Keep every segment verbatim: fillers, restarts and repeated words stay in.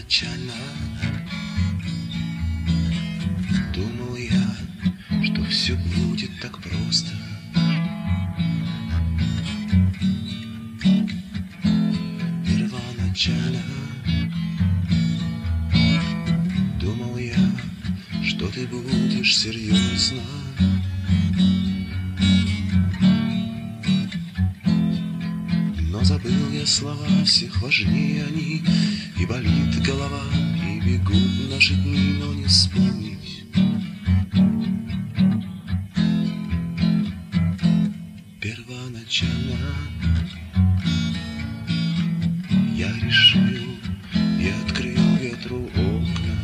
первоначально думал я, что все будет так просто. Первоначально думал я, что ты будешь серьезно. Но забыл я слова, всех важнее они, и болит голова, и бегут наши дни, но не вспомнить. Первоначально я решил и открыл ветру окна.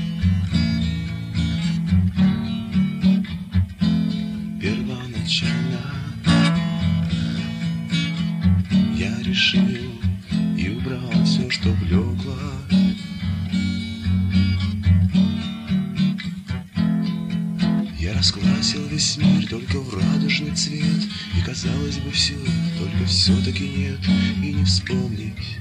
Первоначально я решил и убрал все, что блекло. Я раскрасил весь мир только в радужный цвет, и казалось бы все, только все-таки нет, и не вспомнить.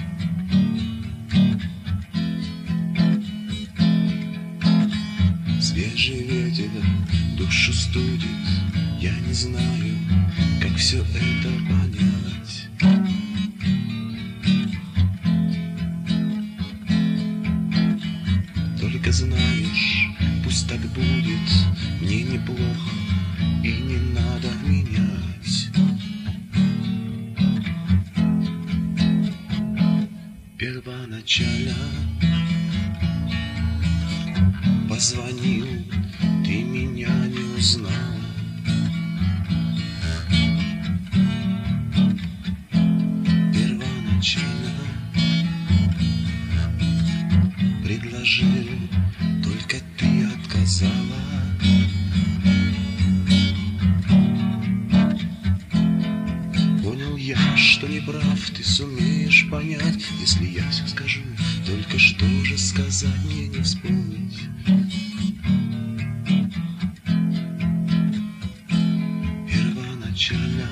Свежий ветер душу студит, я не знаю, как все это понять. Только знаешь, пусть так будет, мне неплохо, и не надо менять. Первоначально позвонил, ты меня не узнал. Первоначально предложил, только ты отказала. Понял я, что не прав, ты сумеешь понять, если я все скажу, только что же сказать мне не вспомнить. Первоначально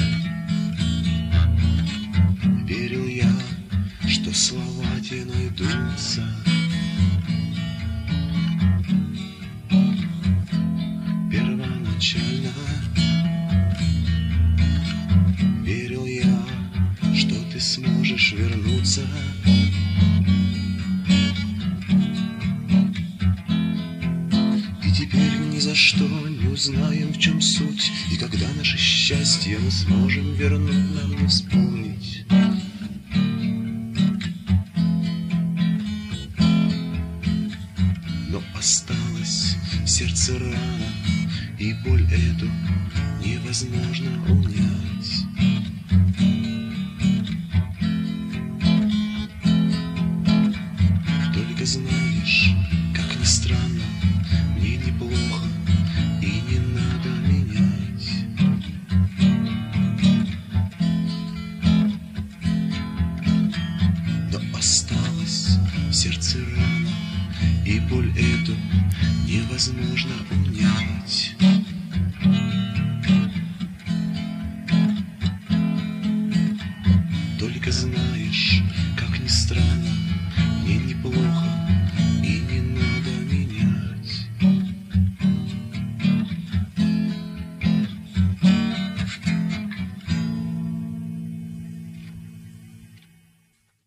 верил я, что слова те найдутся. Первоначально верил я, что ты сможешь вернуться. И теперь ни за что не узнаем, в чем суть, и когда наше счастье мы сможем вернуть, нам не вспомнить. Но осталось в сердце рана, и боль эту невозможно унять. Только знаешь, как ни странно, мне неплохо, и не надо менять. Но осталось в сердце рана, и боль эту невозможно унять. Только знаешь,